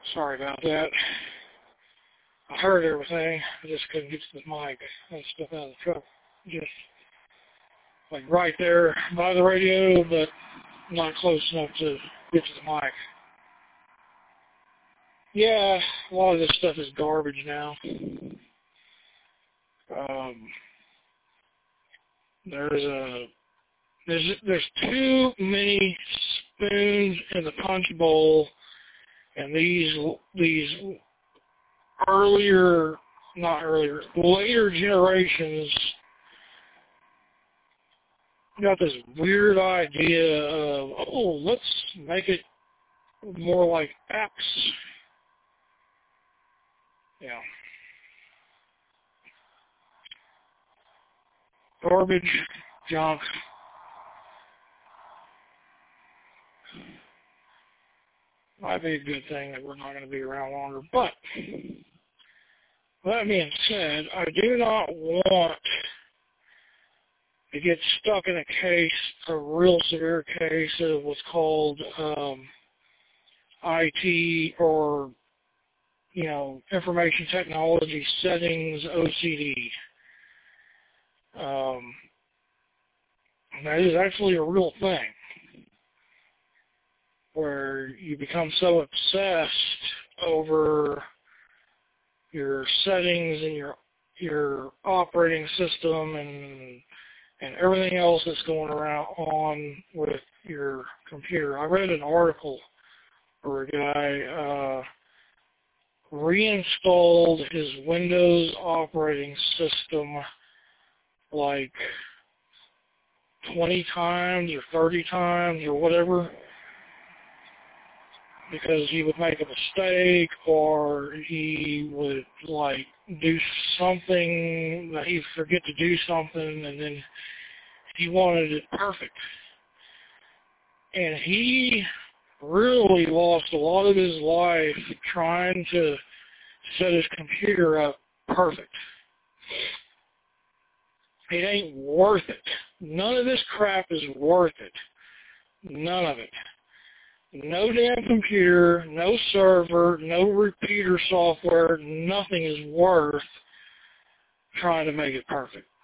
Sorry about that. I heard everything. I just couldn't get to the mic and stuff out of the truck. Just like right there by the radio, but not close enough to get to the mic. Yeah, a lot of this stuff is garbage now. There's too many spoons in the punch bowl, and these later generations got this weird idea of, let's make it more like X. Yeah. Garbage, junk. Might be a good thing that we're not going to be around longer. But, that being said, I do not want to get stuck in a real severe case of what's called IT or, information technology settings OCD. That is actually a real thing, where you become so obsessed over your settings and your operating system and everything else that's going on with your computer. I read an article where a guy reinstalled his Windows operating system like 20 times or 30 times or whatever, because he would make a mistake or he would do something that he'd forget to do something, and then he wanted it perfect. And he really lost a lot of his life trying to set his computer up perfect. It ain't worth it. None of this crap is worth it. None of it. No damn computer, no server, no repeater software, nothing is worth trying to make it perfect.